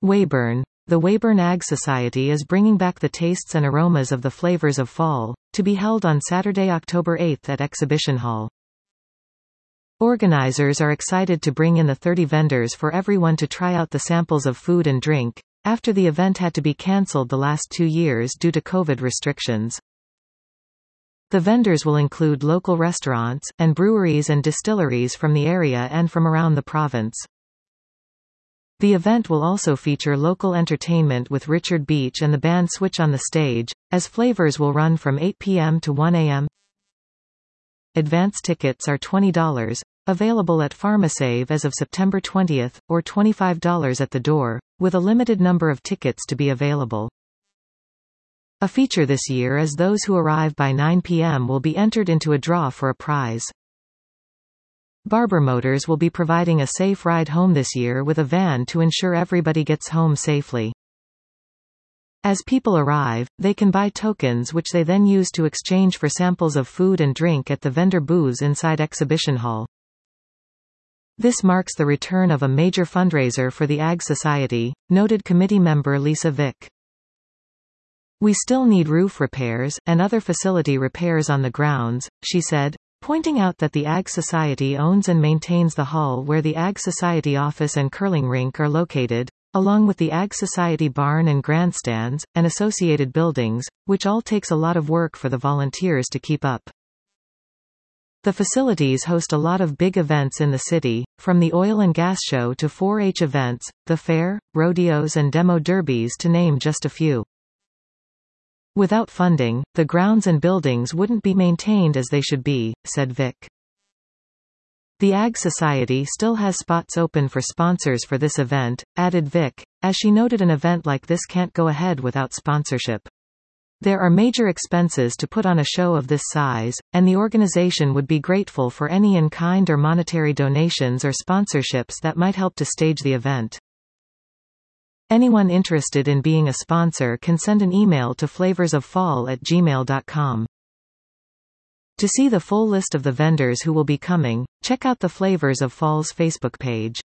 Weyburn. The Weyburn Ag Society is bringing back the tastes and aromas of the flavors of fall, to be held on Saturday, October 8 at Exhibition Hall. Organizers are excited to bring in the 30 vendors for everyone to try out the samples of food and drink, after the event had to be cancelled the last 2 years due to COVID restrictions. The vendors will include local restaurants, and breweries and distilleries from the area and from around the province. The event will also feature local entertainment with Richard Beach and the band Switch on the stage, as flavors will run from 8 p.m. to 1 a.m. Advance tickets are $20, available at PharmaSave as of September 20, or $25 at the door, with a limited number of tickets to be available. A feature this year is those who arrive by 9 p.m. will be entered into a draw for a prize. Barber Motors will be providing a safe ride home this year with a van to ensure everybody gets home safely. As people arrive, they can buy tokens which they then use to exchange for samples of food and drink at the vendor booths inside Exhibition Hall. This marks the return of a major fundraiser for the Ag Society, noted committee member Lisa Vick. We still need roof repairs, and other facility repairs on the grounds, she said, pointing out that the Ag Society owns and maintains the hall where the Ag Society office and curling rink are located, along with the Ag Society barn and grandstands, and associated buildings, which all takes a lot of work for the volunteers to keep up. The facilities host a lot of big events in the city, from the oil and gas show to 4-H events, the fair, rodeos and demo derbies to name just a few. Without funding, the grounds and buildings wouldn't be maintained as they should be, said Vick. The Ag Society still has spots open for sponsors for this event, added Vick, as she noted an event like this can't go ahead without sponsorship. There are major expenses to put on a show of this size, and the organization would be grateful for any in-kind or monetary donations or sponsorships that might help to stage the event. Anyone interested in being a sponsor can send an email to flavorsoffall@gmail.com. To see the full list of the vendors who will be coming, check out the Flavors of Fall's Facebook page.